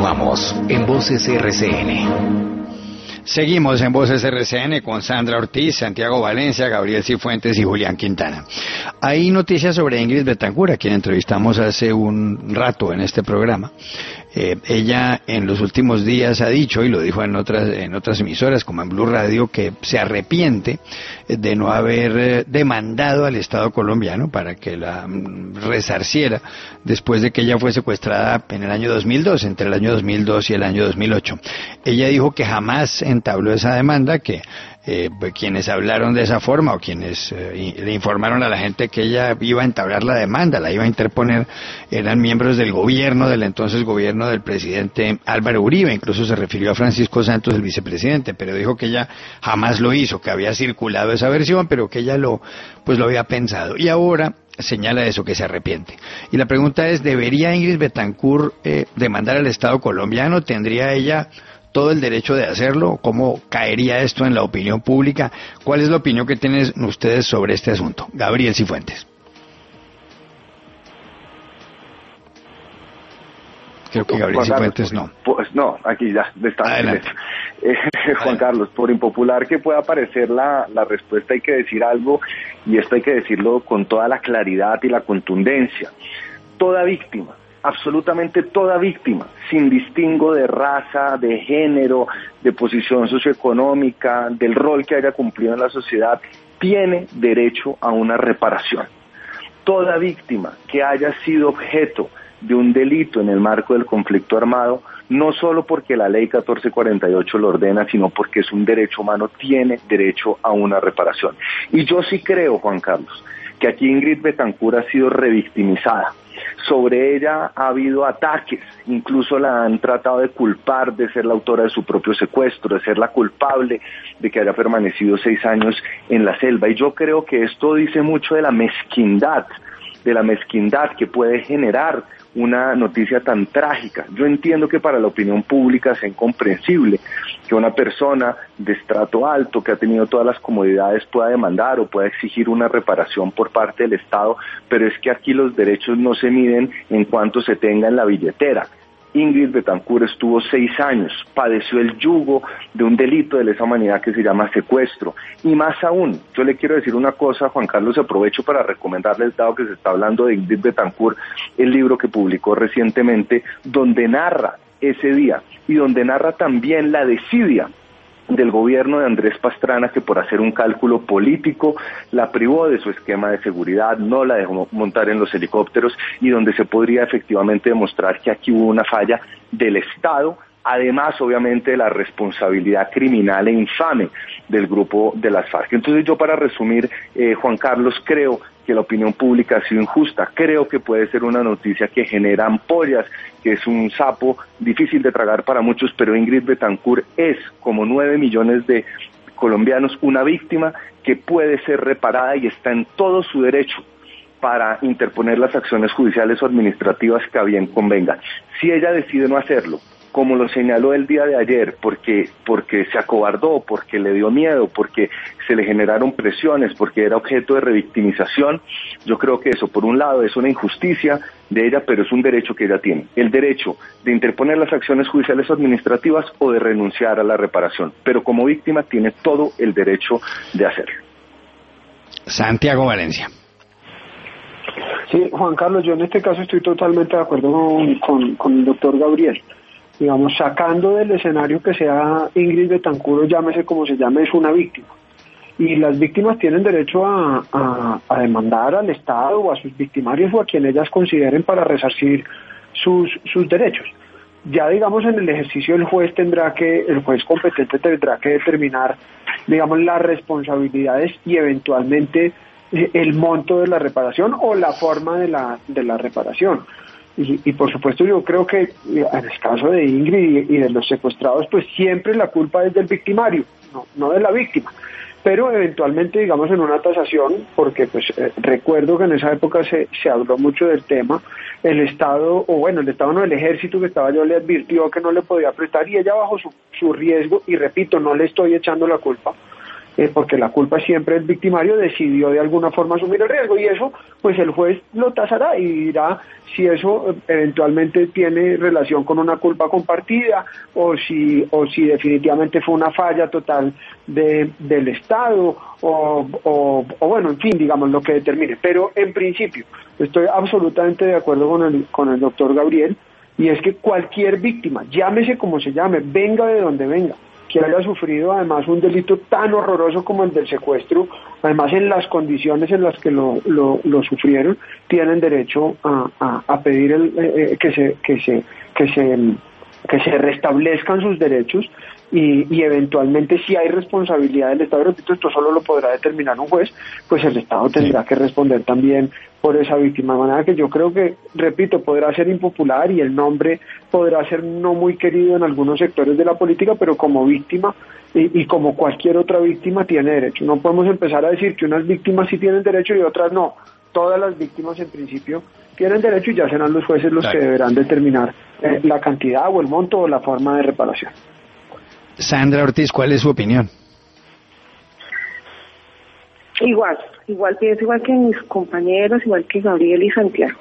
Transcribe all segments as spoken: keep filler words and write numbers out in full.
Continuamos en Voces R C N. Seguimos en Voces R C N con Sandra Ortiz, Santiago Valencia, Gabriel Cifuentes y Julián Quintana. Hay noticias sobre Ingrid Betancourt, a quien entrevistamos hace un rato en este programa. Eh, ella en los últimos días ha dicho, y lo dijo en otras en otras emisoras como en Blue Radio, que se arrepiente de no haber eh, demandado al Estado colombiano para que la mm, resarciera después de que ella fue secuestrada en el año dos mil dos, entre el año dos mil dos y el año dos mil ocho. Ella dijo que jamás entabló esa demanda, que Eh, quienes hablaron de esa forma o quienes eh, le informaron a la gente que ella iba a entablar la demanda, la iba a interponer, eran miembros del gobierno, del entonces gobierno del presidente Álvaro Uribe. Incluso se refirió a Francisco Santos, el vicepresidente, pero dijo que ella jamás lo hizo, que había circulado esa versión, pero que ella lo, pues lo había pensado. Y ahora señala eso, que se arrepiente. Y la pregunta es, ¿debería Ingrid Betancourt eh, demandar al Estado colombiano? ¿Tendría ella todo el derecho de hacerlo? ¿Cómo caería esto en la opinión pública? ¿Cuál es la opinión que tienen ustedes sobre este asunto? Gabriel Cifuentes. Creo que Gabriel Cifuentes no. Pues no, aquí ya está. Adelante. Eh, Juan Carlos, por impopular que pueda parecer la, la respuesta, hay que decir algo, y esto hay que decirlo con toda la claridad y la contundencia. Toda víctima, absolutamente toda víctima, sin distingo de raza, de género, de posición socioeconómica, del rol que haya cumplido en la sociedad, tiene derecho a una reparación. Toda víctima que haya sido objeto de un delito en el marco del conflicto armado, no solo porque la ley catorce cuarenta y ocho lo ordena, sino porque es un derecho humano, tiene derecho a una reparación. Y yo sí creo, Juan Carlos, que aquí Ingrid Betancourt ha sido revictimizada. Sobre ella ha habido ataques, incluso la han tratado de culpar de ser la autora de su propio secuestro, de ser la culpable de que haya permanecido seis años en la selva. Y yo creo que esto dice mucho de la mezquindad, de la mezquindad que puede generar una noticia tan trágica. Yo entiendo que para la opinión pública sea incomprensible que una persona de estrato alto, que ha tenido todas las comodidades, pueda demandar o pueda exigir una reparación por parte del Estado, pero es que aquí los derechos no se miden en cuanto se tenga en la billetera. Ingrid Betancourt estuvo seis años, padeció el yugo de un delito de lesa humanidad que se llama secuestro. Y más aún, yo le quiero decir una cosa, Juan Carlos, aprovecho para recomendarles, dado que se está hablando de Ingrid Betancourt, el libro que publicó recientemente, donde narra ese día y donde narra también la desidia del gobierno de Andrés Pastrana, que por hacer un cálculo político la privó de su esquema de seguridad, no la dejó montar en los helicópteros, y donde se podría efectivamente demostrar que aquí hubo una falla del Estado, además obviamente de la responsabilidad criminal e infame del grupo de las FARC. Entonces yo, para resumir, eh, Juan Carlos, creo que la opinión pública ha sido injusta, creo que puede ser una noticia que genera ampollas, que es un sapo difícil de tragar para muchos, pero Ingrid Betancourt es, como nueve millones de colombianos, una víctima que puede ser reparada y está en todo su derecho para interponer las acciones judiciales o administrativas que a bien convenga. Si ella decide no hacerlo, como lo señaló el día de ayer, porque porque se acobardó, porque le dio miedo, porque se le generaron presiones, porque era objeto de revictimización, yo creo que eso, por un lado, es una injusticia de ella, pero es un derecho que ella tiene, el derecho de interponer las acciones judiciales o administrativas o de renunciar a la reparación, pero como víctima tiene todo el derecho de hacerlo. Santiago Valencia. Sí, Juan Carlos, yo en este caso estoy totalmente de acuerdo con, con, con el doctor Gabriel. Digamos, sacando del escenario que sea Ingrid Betancourt, o llámese como se llame, es una víctima. Y las víctimas tienen derecho a, a, a demandar al Estado o a sus victimarios o a quien ellas consideren para resarcir sus, sus derechos. Ya, digamos, en el ejercicio el juez tendrá que, el juez competente tendrá que determinar, digamos, las responsabilidades y eventualmente eh, el monto de la reparación o la forma de la, de la reparación. Y, y por supuesto yo creo que en el caso de Ingrid y, y de los secuestrados, pues siempre la culpa es del victimario, no, no de la víctima. Pero eventualmente, digamos, en una tasación, porque pues eh, recuerdo que en esa época se, se habló mucho del tema, el Estado, o bueno, el Estado no, el Ejército que estaba yo le advirtió que no le podía prestar, y ella bajo su, su riesgo, y repito, no le estoy echando la culpa, eh, porque la culpa siempre es victimario, decidió de alguna forma asumir el riesgo, y eso pues el juez lo tasará y dirá si eso eventualmente tiene relación con una culpa compartida o si o si definitivamente fue una falla total de del Estado o, o, o bueno, en fin, digamos lo que determine. Pero en principio estoy absolutamente de acuerdo con el, con el doctor Gabriel, y es que cualquier víctima, llámese como se llame, venga de donde venga, que haya sufrido además un delito tan horroroso como el del secuestro, además en las condiciones en las que lo, lo, lo sufrieron, tienen derecho a, a, a pedir el, eh, que se que se que se que se restablezcan sus derechos, y, y eventualmente si hay responsabilidad del Estado, repito, esto solo lo podrá determinar un juez, pues el Estado tendrá que responder también por esa víctima, de manera que yo creo que, repito, podrá ser impopular y el nombre podrá ser no muy querido en algunos sectores de la política, pero como víctima y, y como cualquier otra víctima tiene derecho. No podemos empezar a decir que unas víctimas sí tienen derecho y otras no. Todas las víctimas en principio tienen derecho y ya serán los jueces los claro. que deberán determinar eh, la cantidad o el monto o la forma de reparación. Sandra Ortiz, ¿cuál es su opinión? Igual, igual pienso igual que mis compañeros, igual que Gabriel y Santiago.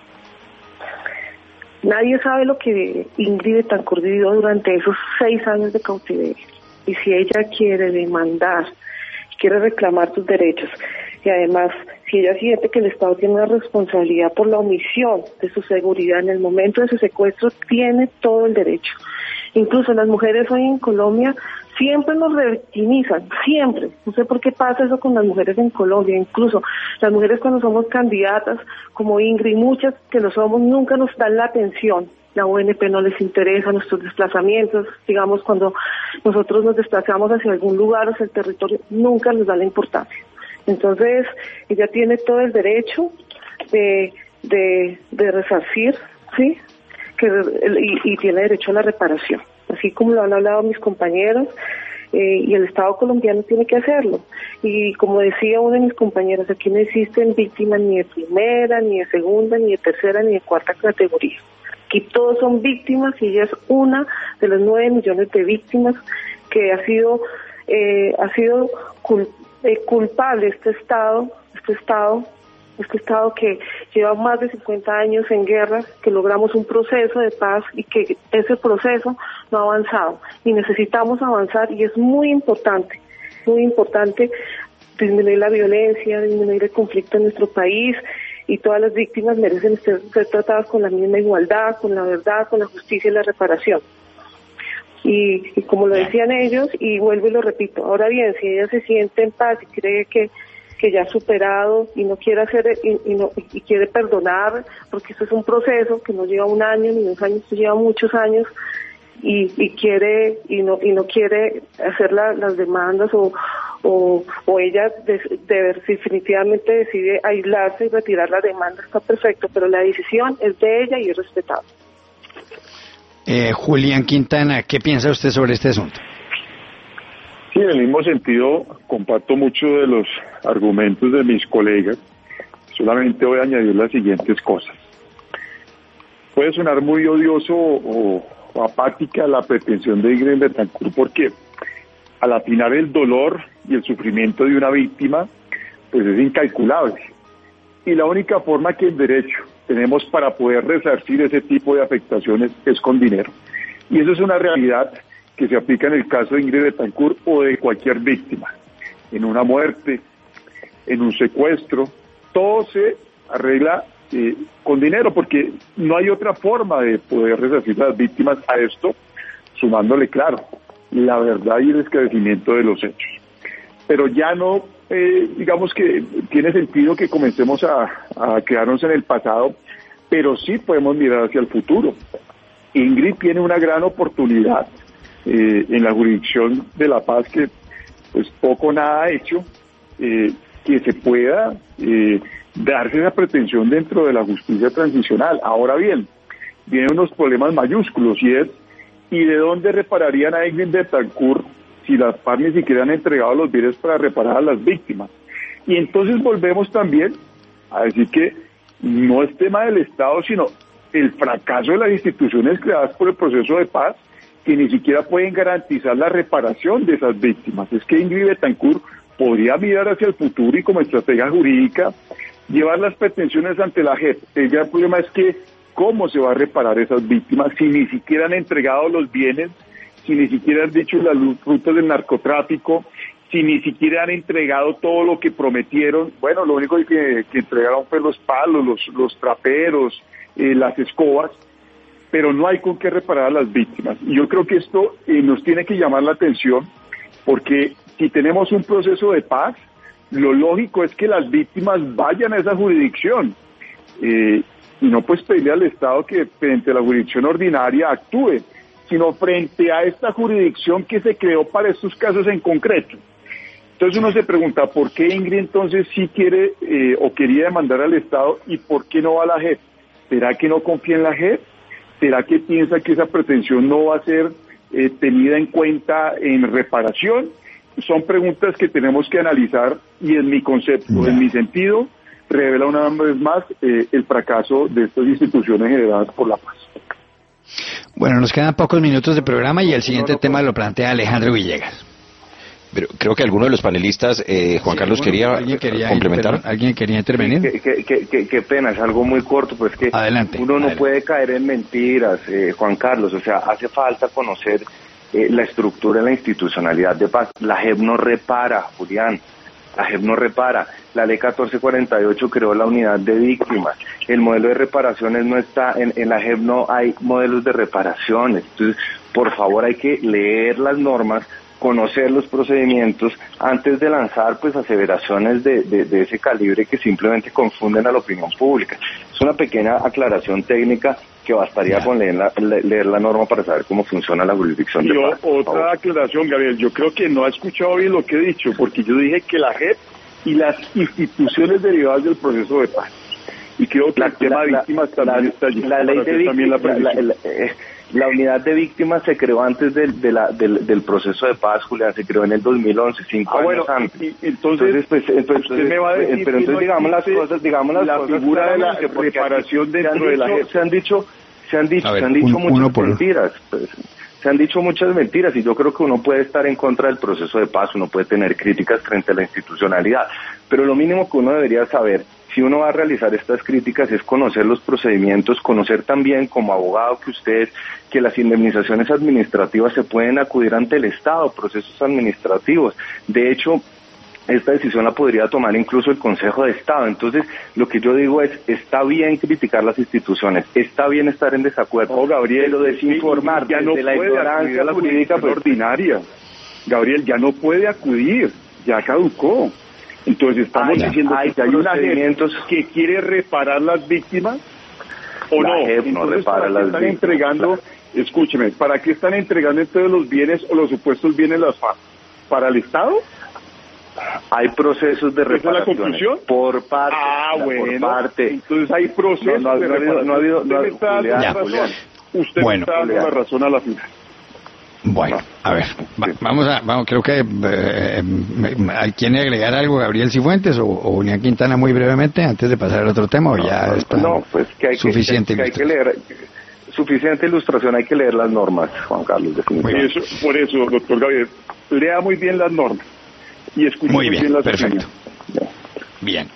Nadie sabe lo que Ingrid Betancourt vivió durante esos seis años de cautiverio. Y si ella quiere demandar, quiere reclamar sus derechos, y además, si ella siente que el Estado tiene una responsabilidad por la omisión de su seguridad en el momento de su secuestro, tiene todo el derecho. Incluso las mujeres hoy en Colombia siempre nos revictimizan, siempre. No sé por qué pasa eso con las mujeres en Colombia. Incluso las mujeres cuando somos candidatas, como Ingrid, muchas que lo somos, nunca nos dan la atención. La O N P no les interesa nuestros desplazamientos, digamos, cuando nosotros nos desplazamos hacia algún lugar, hacia el territorio, nunca nos da la importancia. Entonces, ella tiene todo el derecho de, de, de resarcir, ¿sí? Que, y, y tiene derecho a la reparación, así como lo han hablado mis compañeros, eh, y el Estado colombiano tiene que hacerlo. Y como decía uno de mis compañeros, aquí no existen víctimas ni de primera, ni de segunda, ni de tercera, ni de cuarta categoría. Aquí todos son víctimas y ella es una de las nueve millones de víctimas que ha sido eh, ha sido cul- eh, culpable este Estado, este Estado este Estado que lleva más de cincuenta años en guerra, que logramos un proceso de paz y que ese proceso no ha avanzado. Y necesitamos avanzar, y es muy importante, muy importante disminuir la violencia, disminuir el conflicto en nuestro país, y todas las víctimas merecen ser, ser tratadas con la misma igualdad, con la verdad, con la justicia y la reparación. Y, y como lo decían ellos, y vuelvo y lo repito, ahora bien, si ella se siente en paz y cree que que ya ha superado y no quiere hacer y, y no y quiere perdonar, porque esto es un proceso que no lleva un año ni dos años, esto lleva muchos años, y, y quiere y no y no quiere hacer la, las demandas o o, o ella de, de, definitivamente decide aislarse y retirar la demanda, está perfecto, pero la decisión es de ella y es respetable. Eh, Julián Quintana, ¿qué piensa usted sobre este asunto? Sí, en el mismo sentido, comparto mucho de los argumentos de mis colegas. Solamente voy a añadir las siguientes cosas. Puede sonar muy odioso o, o apática la pretensión de Ingrid Betancourt, porque al afinar el dolor y el sufrimiento de una víctima, pues es incalculable. Y la única forma que en derecho tenemos para poder resarcir ese tipo de afectaciones es con dinero. Y eso es una realidad que se aplica en el caso de Ingrid Betancourt o de cualquier víctima, en una muerte, en un secuestro, todo se arregla eh, con dinero, porque no hay otra forma de poder resarcir a las víctimas a esto, sumándole, claro, la verdad y el esclarecimiento de los hechos. Pero ya no, eh, digamos que tiene sentido que comencemos a, a quedarnos en el pasado, pero sí podemos mirar hacia el futuro. Ingrid tiene una gran oportunidad Eh, en la jurisdicción de La Paz, que pues poco nada ha hecho, eh, que se pueda eh, darse esa pretensión dentro de la justicia transicional. Ahora bien, vienen unos problemas mayúsculos, y es, ¿y de dónde repararían a Ingrid Betancourt si las P A R ni siquiera han entregado los bienes para reparar a las víctimas? Y entonces volvemos también a decir que no es tema del Estado, sino el fracaso de las instituciones creadas por el proceso de paz, que ni siquiera pueden garantizar la reparación de esas víctimas. Es que Ingrid Betancourt podría mirar hacia el futuro y como estrategia jurídica llevar las pretensiones ante la J E P. El gran problema es que cómo se va a reparar esas víctimas si ni siquiera han entregado los bienes, si ni siquiera han dicho las rutas del narcotráfico, si ni siquiera han entregado todo lo que prometieron. Bueno, lo único que, que entregaron fue los palos, los, los traperos, eh, las escobas, pero no hay con qué reparar a las víctimas. Y yo creo que esto eh, nos tiene que llamar la atención, porque si tenemos un proceso de paz, lo lógico es que las víctimas vayan a esa jurisdicción, eh, y no pues pedirle al Estado que frente a la jurisdicción ordinaria actúe, sino frente a esta jurisdicción que se creó para estos casos en concreto. Entonces uno se pregunta, ¿por qué Ingrid entonces sí quiere eh, o quería demandar al Estado y por qué no va a la J E P? ¿Será que no confía en la J E P? ¿Será que piensa que esa pretensión no va a ser eh, tenida en cuenta en reparación? Son preguntas que tenemos que analizar y en mi concepto, yeah. en mi sentido, revela una vez más eh, el fracaso de estas instituciones generadas por la paz. Bueno, nos quedan pocos minutos de programa y el siguiente no, no, tema lo plantea Alejandro Villegas. Pero creo que alguno de los panelistas, eh, Juan sí, Carlos, quería, ¿alguien quería complementar. Perdón, ¿Alguien quería intervenir? Qué, qué, qué, qué, qué pena, es algo muy corto, pues que adelante, uno no adelante. puede caer en mentiras, eh, Juan Carlos, o sea, hace falta conocer eh, la estructura y la institucionalidad de paz. La J E P no repara, Julián, la J E P no repara. La ley catorce cuarenta y ocho creó la unidad de víctimas. El modelo de reparaciones no está, en, en la J E P no hay modelos de reparaciones. Entonces, por favor, hay que leer las normas, conocer los procedimientos antes de lanzar pues aseveraciones de, de, de ese calibre que simplemente confunden a la opinión pública. Es una pequeña aclaración técnica que bastaría con leer la, leer la norma para saber cómo funciona la jurisdicción de paz. Otra aclaración, Gabriel, yo creo que no ha escuchado bien lo que he dicho, porque yo dije que la J E P y las instituciones derivadas del proceso de paz. Y creo que la, el tema de víctimas la, también la, está allí. La ley de víctimas, la, la, la, eh, la unidad de víctimas se creó antes de, de la, del, del proceso de paz, Julián, se creó en el dos mil once, cinco ah, años bueno, antes. Y, entonces, entonces, pues, entonces, usted me va a decir pero entonces no digamos las cosas, digamos las la cosas figura de la reparación dentro de la J E P. Se han dicho, se han dicho, ver, se han dicho un, muchas mentiras, pues, se han dicho muchas mentiras y yo creo que uno puede estar en contra del proceso de paz, uno puede tener críticas frente a la institucionalidad, pero lo mínimo que uno debería saber si uno va a realizar estas críticas es conocer los procedimientos, conocer también como abogado que usted, que las indemnizaciones administrativas se pueden acudir ante el Estado, procesos administrativos. De hecho, esta decisión la podría tomar incluso el Consejo de Estado. Entonces, lo que yo digo es, está bien criticar las instituciones, está bien estar en desacuerdo, oh, Gabriel, pero desinformar ya no desde la ignorancia a la jurídica pues, ordinaria. Gabriel, ya no puede acudir, ya caducó. Entonces estamos hay, diciendo hay que hay una J E P que quiere reparar las víctimas o la no. J E P no entonces, repara ¿para qué las están víctimas? entregando, claro. Escúcheme, ¿para qué están entregando entonces los bienes o los supuestos bienes las FARC? ¿Para el Estado? Hay procesos de reparación. ¿Esa es la conclusión? Por parte. Ah, bueno. Por parte. Entonces hay procesos no, no, de no reparación. No ha habido, no ha Usted habido, me está dando Julián, la razón. Julián. Usted bueno, me está dando la razón a la final. Bueno, a ver, va, vamos a, vamos, creo que eh, ¿quiere agregar algo Gabriel Cifuentes o, o Julián Quintana muy brevemente antes de pasar al otro tema o ya está no, pues que hay suficiente que, que, que hay que leer suficiente ilustración, hay que leer las normas, Juan Carlos, definitivamente. Eso, por eso, doctor Gabriel, lea muy bien las normas y escuche muy muy bien, bien las perfecto. opiniones. Bien.